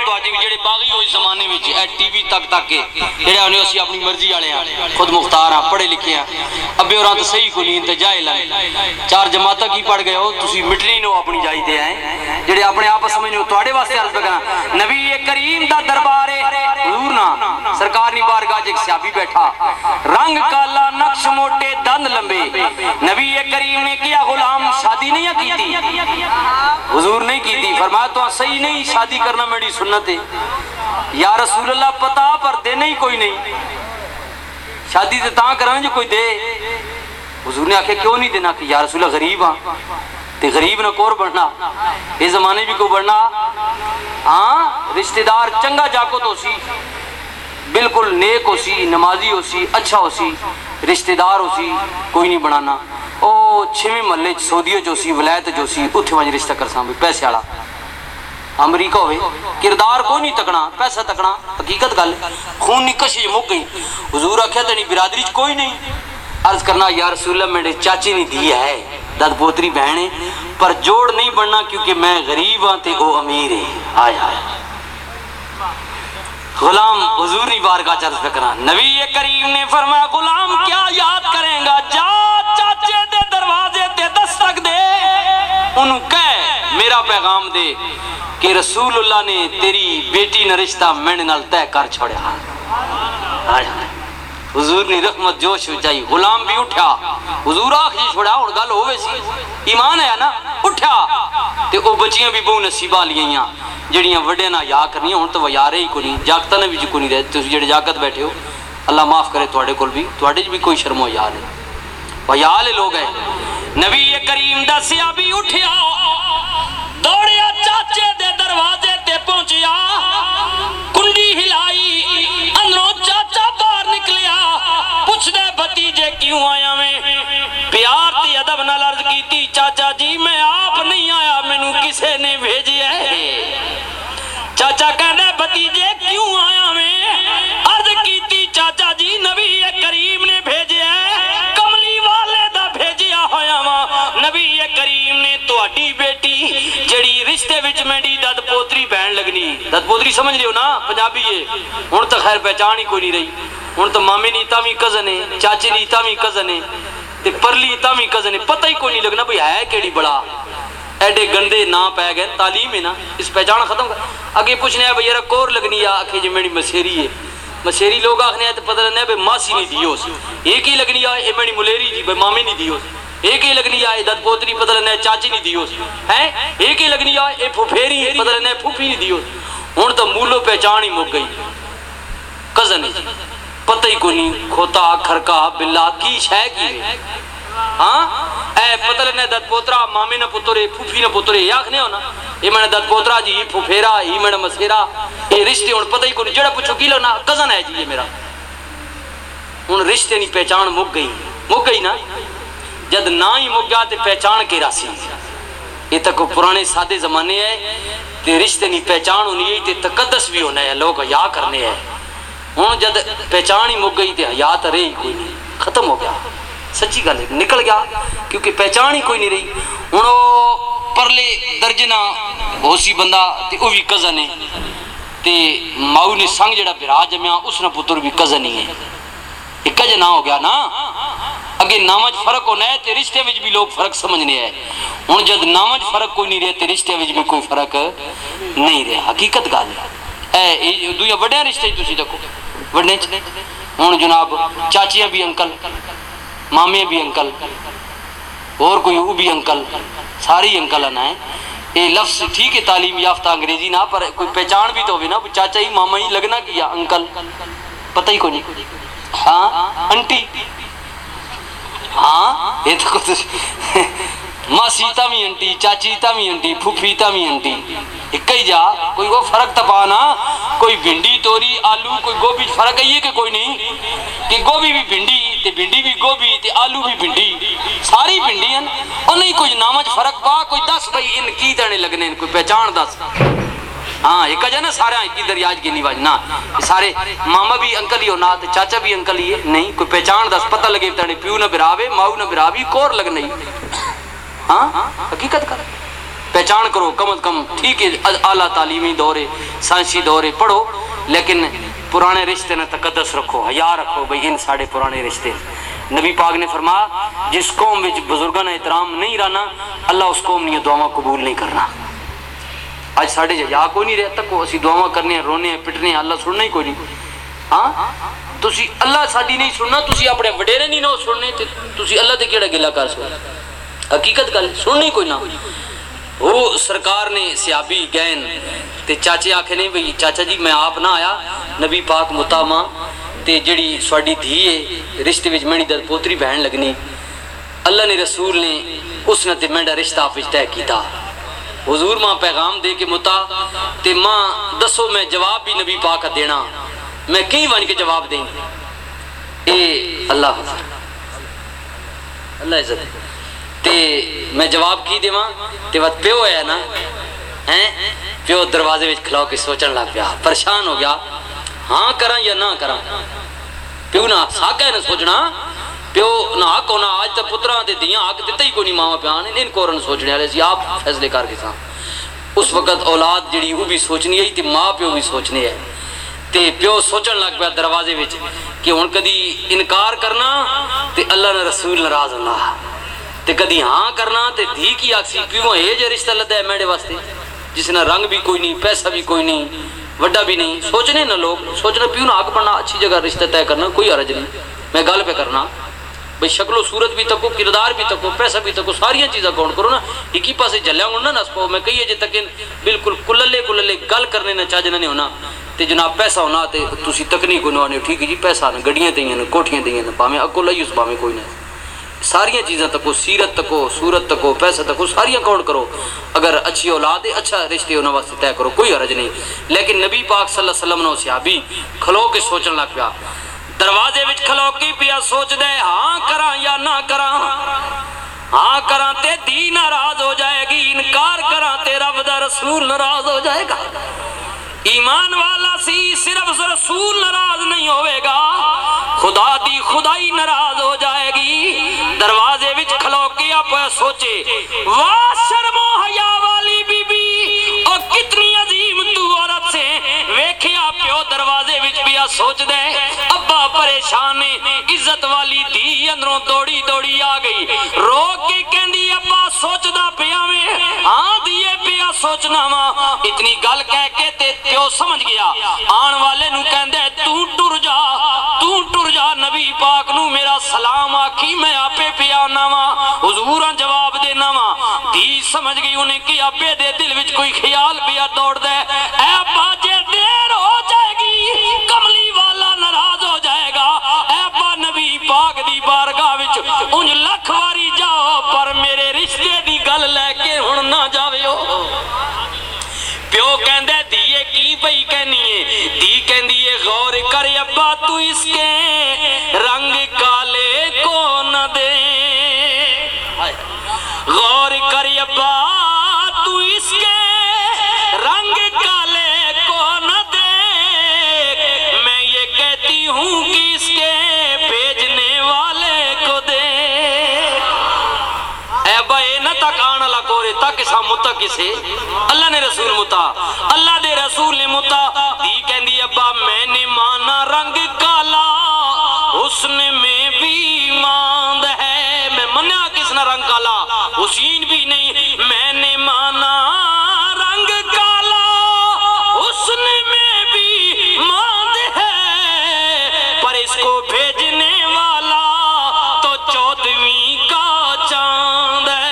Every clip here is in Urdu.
تواڈی جڑے باغی ہوئے زمانے وچ اے ٹی وی تک کے جڑے ہونے اسی اپنی مرضی والے ہیں خود مختار ہیں پڑھے لکھے ہیں ابے اوراں تو صحیح کو نہیں تے جاہل ہیں چار جماعتاں کی پڑھ گئے ہو تسی مٹنی نو اپنی جائی تے ہیں جڑے اپنے آپ سمجھو تواڈے واسطے عرض کرنا نبی کریم دا دربار ہے حضور نا سرکار دی بارگاہ ایک صحابی بیٹھا رنگ کالا نقش موٹے دند لمبے نبی کریم نے کیا غلام شادی نہیں کی تھی حضور نہیں کی تھی فرمایا تو صحیح نہیں شادی کرنا میری سنت ہے یا رسول اللہ پتا پر دینے ہی کوئی نہیں شادی تے تاں کریں جو کوئی دے حضور نے آکھے کیوں نہیں دینا کہ یا رسول اللہ غریب ہاں تے غریب نہ کور بڑھنا یہ زمانے بھی کو بڑھنا ہاں رشتہ دار چنگا جاکو تو سی بالکل نیک ہو سی نمازی ہو سی اچھا ہو سی رشتہ دار ہو سی کوئی نہیں بنانا او چھویں محلے سعودیہ جو سی ولایت جو سی اتھے وجہ رشتہ کرساں بھی پیسے والا امریکہ ہوئے کردار کوئی نہیں تکنا پیسہ تکنا حقیقت گل خون نکشی مک گئی حضور آکھیا تنی برادری کوئی نہیں عرض کرنا یا رسول اللہ میرے چاچی نے دی ہے داد پوتری بہن پر جوڑ نہیں بننا کیونکہ میں غریب ہاں تے او امیر ہے آئے آئے غلام حضور نے بارگاہ چرز فکرا نبی کریم نے فرمایا غلام کیا یاد کریں گا جا چاچے دے دروازے تے دستک دے انہوں کہے میرا پیغام دے کہ رسول اللہ نے تیری بیٹی نہ رشتہ میرے نال طے کر چھوڑیا حضور نے رحمت جوش ہو جائی غلام بھی اٹھا حضور آخری چھوڑا اور گل ہوئے سی ایمان ہے نا اٹھا تے او بچیاں بھی بہو نصیبہ لیاں جڑیاں وڈے نہ یا کرنی ہوں تو وہ یارے ہی کو نہیں جاگتا نے بھی جو کو نہیں رہے تو جڑے جاگت بیٹھے ہو اللہ معاف کرے تواڈے کول بھی تواڈے بھی کوئی شرم و حیا نہیں وہ حیا والے لوگ ہیں نبی کریم دا صحابی اٹھیا دوڑیا چاچے دے دروازے تے پہنچیا کنڈی ہلائی اندروں چاچا باہر نکلیا پوچھ دے بھتیجے کیوں آیا میں پیار تے ادب نال عرض کیتی چاچا جی میں آپ نہیں آیا مینوں کسے نے بھیجیا ہے چاچا کہنے بھتیجے کیوں آیا میں عرض کیتی چاچا جی نبی کریم نے بھیجیا ہے کملی والے دا بھیجیا ہویا وا نبی کریم نے تواڈی بیٹی جڑی رشتے وچ میری دد پوتری بہن لگنی دد پوتری سمجھ لیو نا پنجابی ہے ہن تو خیر پہچان ہی کوئی نہیں رہی ہن تو مامے نی تاویں کزن ہے چاچے نی تاویں کزن ہے تے پرلی تاویں کزن ہے پتہ ہی کوئی نہیں لگنا بھئی ہے کیڑی بڑا ایڈے گندے نا پہ گئے تعلیم ہے نا اس پہچان ختم کر اگے پوچھنے ہے بھئی یار کور لگنی یا آکھے جی میری مسیری ہے مسیری لوگ آکھنے ہیں تو پتہ لگنا ہے بھئی ماسی نہیں دیوس ایک ہی لگنی ہے اے میری ملیری جی بھئی مامی نہیں دیوس ایک ہی لگنی ہے دد پوتری پتہ لگنا ہے چاچی نہیں دیوس ہیں ایک ہی لگنی ہے اے پھوپھیری پتہ لگنا ہے پھوپھی نہیں دیوس ہن تو مولو پہچان ہی مک گئی کزن ہے پتہ ہی کوئی نہیں کھوتا کھرکا بلا کی شے کی ہاں اے پتہ لگنا ہے دد پوترا مامے نہ پترے پھوپھی نہ پترے یہ آکھنے ہو نا یہ میں نے دد پوترا جی یہ پھوپھیرا یہ میں نے مسیرا یہ رشتے ہن پتہ ہی کوئی جڑا پوچھو کی لو نا کزن ہے جی یہ میرا ہن رشتے نہیں پہچان مک گئی نا جد نہ ہی مک گیا تے پہچان کے راسی یہ تک پرانے سادے زمانے ہے تے رشتے نہیں پہچان ہونی ہے تے تقدس بھی ہونا ہے لوگ حیا کرنے ہیں ہن جد پہچان ہی مک گئی تے حیا تے رہی کوئی نہیں ختم ہو گیا سچی گل ہے نکل گیا کیونکہ پہچان ہی کوئی نہیں رہی ہن او پرلے درجے نہ ہو سی بندہ تے او بھی کزن ہے تے ماؤ نے سنگ جڑا بھرا جمیا اس نے پتر بھی کزن ہی ہے ایک جنا ہو گیا نا اگے نامج فرق ہونا ہے تے رشتے وچ بھی لوگ فرق سمجھنے ہیں ہن جد نامج فرق کوئی نہیں رہے تے رشتے وچ بھی کوئی فرق نہیں رہا حقیقت گل ہے اے دویا وڈے رشتے تسی دیکھو وڈے ہن جناب چاچیاں بھی انکل مامے بھی انکل اور کوئی وہ بھی انکل ساری انکل آنا ہے یہ لفظ ٹھیک ہے تعلیم یافتہ انگریزی نہ پر کوئی پہچان بھی تو ہوئے نا چاچا ہی ماما ہی لگنا کیا انکل پتہ ہی کوئی نہیں ہاں انٹی ہاں یہ تو کچھ ماسی تامی انٹی چاچی تامی انٹی پھوپھی تامی انٹی ایک ہی جا کوئی وہ فرق تپانا کوئی بھنڈی توری آلو کوئی گوبھی فرق ہے کہ کوئی نہیں کہ گوبھی بھی بھنڈی تے بھنڈی بھی گوبھی تے آلو بھی بھنڈی ساری بھنڈی ہیں اور نہیں کوئی نامج فرق پا کوئی دس بھائی ان کی دینے لگنے ان کوئی پہچان دس ہاں ایک جا نا سارے کی دریاج کی نہیں واجنا سارے ماما بھی انکل ہی ہونا تے چاچا بھی انکل ہی ہے نہیں کوئی پہچان دس پتہ لگے تانے پیو نہ براوے ماؤ نہ براوی کور لگ نہیں ہاں حقیقت کر پہچان کرو کم از کم، ٹھیک ہے اعلیٰ تعلیمی دورے سائنسی دورے پڑھو، لیکن پرانے رشتے نے تقدس رکھو، حیا رکھو، بھئی ان ساڑے پرانے رشتے۔ نبی پاک نے فرمایا جس قوم وچ بزرگاں نے احترام نہیں رہنا اللہ اس قوم نے دعاواں قبول نہیں کرنا۔ آج ساڑے یا کوئی نہیں رہتا کو اسی دعاواں کرنے ہیں، رونے ہیں، پٹنے ہیں، اللہ سننا ہی کوئی نہیں۔ ہاں تسی اللہ ساڈی نہیں سننا، تسی اپنے وڈیرے نہیں نہ سننے، تے تسی اللہ تے کیڑا گلا کر سو؟ حقیقت گل سننی کوئی نہ۔ وہ سرکار نے صحابی گئن تے چاچے آکھے نہیں بھئی چاچا جی میں آپ نہ آیا، نبی پاک متامہ تے جڑی سواڈی دھی ہے رشتے وچ میری در پوتری بہن لگنی، اللہ نے رسول نے اس نے تے میرا رشتہ آپ وچ طے کیتا۔ حضور ماں پیغام دے کے متا تے ماں دسو میں جواب بھی نبی پاک کا دینا، میں کہیں بن کے جواب دیں؟ اے اللہ اللہ عزت تے میں جواب کی دیواں تے وقت پیو ہے نا ہیں پیو دروازے وچ کھلو کے سوچن لگ پیا، پریشان ہو گیا ہاں کراں یا نہ کراں۔ پیو نہ ساکا ہے نہ سوچنا، پیو نہ حق ہونا، آج تک پتراں تے دیاں حق دیتا ہی کوئی نہیں، ماں پیان ان کو رن سوچنے والے سی، آپ فیصلے کر کے ساں۔ اس وقت اولاد جڑی وہ بھی سوچنی ہے تے ماں پیو بھی سوچنے ہے، تے پیو سوچن لگ پیا دروازے وچ کہ ہن کدی انکار کرنا تے اللہ نے رسول ناراض ہونا، تے کدی ہاں کرنا تے دھی کی آکسی پیو اے جے رشتہ لدا ہے میرے واسطے جس نے رنگ بھی کوئی نہیں، پیسہ بھی کوئی نہیں، وڈا بھی نہیں، سوچنے نہ لوگ سوچنا پیو نہ حق بننا، اچھی جگہ رشتہ طے کرنا کوئی حرج نہیں، میں گل پہ کرنا بھئی شکل و صورت بھی تکو، کردار بھی تکو، پیسہ بھی تکو، ساریاں چیزاں کاؤنٹ کرو نا، ایک ہی پاسے جلیا ہونا نہ سپو میں کہیے جے تک بالکل کللے گل کرنے نہ چاجنا نہیں ہونا تے جناب پیسہ ہونا تے تسی تکنی کو نہ آنے ٹھیک ہے جی پیسہ نہ گڈیاں تیاں نہ کوٹھیاں تیاں نہ پاویں اکل ایس پاویں کوئی نہ، ساریاں چیزاں تکو، سیرت تکو، صورت تکو، پیسہ تکو، ساریاں کاؤنٹ کرو، اگر اچھی اولاد ہے اچھا رشتے انہاں واسطے طے کرو کوئی حرج نہیں۔ لیکن نبی پاک صلی اللہ علیہ وسلم نے صحابی کھلو کے سوچن لگ پیا، دروازے وچ کھلو کے پیا سوچ دے ہاں کراں یا نہ کراں، ہاں کراں تے دی ناراض ہو جائے گی، انکار کراں تے رب دا رسول ناراض ہو جائے گا۔ ایمان والا سی صرف رسول ناراض نہیں ہوئے گا، خدا دی خدائی ناراض ہو جائے گی۔ دروازے وچ کھلو کے آپ سوچے واہ شرم و حیا والی بی بی اور کتنی عظیم تو عورت سے ویکھیا پیو دروازے وچ بیا سوچ دے ابا پریشان عزت والی دھی اندروں دوڑی دوڑی آ گئی رو کے کہندی ابا سوچدا پیا میں ہاں دیے پیا سوچنا وا، اتنی گل کہہ کے تے پیو سمجھ گیا، آن والے نو کہندے تو ٹر جا نبی پاک نو میرا سلام آکھی میں آپے پیا ناوا، حضوراں جواب دینا وا۔ دھی سمجھ گئی انہیں کہ ابے دے دل وچ کوئی خیال پیا دوڑ دے، اے ابا جے دیر ہو جائے گی کملی والا ناراض ہو جائے گا، اے ابا نبی پاک دی بارگاہ وچ انج لکھ واری جاؤ پر میرے رشتے دی گل لے کے ہن نہ جاویو۔ پیو کہندے دیئے کی بھئی کہنی ہے، دی کہندی ہے غور کر ابا تو اس کے رنگ کالے کو نہ دے، غور کر ابا تو اس کے رنگ کالے کو نہ دے، میں یہ کہتی ہوں کہ اس کے بھیجنے والے کو دے۔ اے بھائی نہ تک آنا لکورے تک سا متا کسے اللہ نے رسول متا، اللہ دے رسول نے متا۔ دی کہندی ابا میں نے مانا رنگ کالا حسن میں بھی ماند ہے، میں منیا کس نے رنگ کالا حسین بھی نہیں، میں نے مانا رنگ کالا حسن میں بھی ماند ہے، پر اس کو بھیجنے والا تو 14ویں کا چاند ہے۔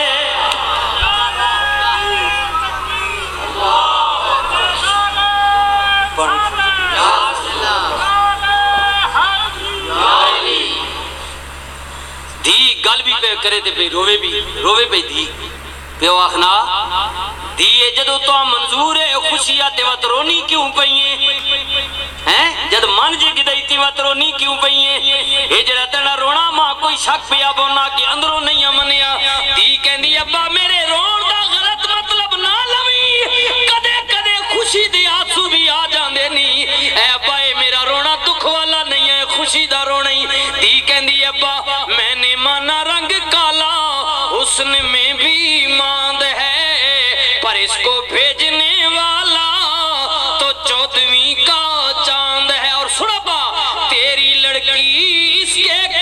دی گل بھی پہ کرے تے پہ روے پہ دی پیو آخنا دیئے جدو تو منظور ہے خوشیاں تے وقت رونی کیوں پئیے ہیں، جد من جے گدائی تے وقت رونی کیوں پئیے، اے جڑا تینا رونا ماں کوئی شک پیا بونا کہ اندروں نہیں منیا۔ دی کہندی ابا میرے رون دا غلط مطلب نہ لوی، کدے کدے خوشی دے آنسو بھی آ جاندے نہیں، اے ابا اے میرا رونا دکھ والا نہیں ہے خوشی دا رونا ہی۔ دی کہندی ابا میں نے مانا رنگ کالا حسن میں بھی ماند ہے، پر اس کو بھیجنے والا تو 14ویں کا چاند ہے۔ اور سنبا تیری لڑکی اس کے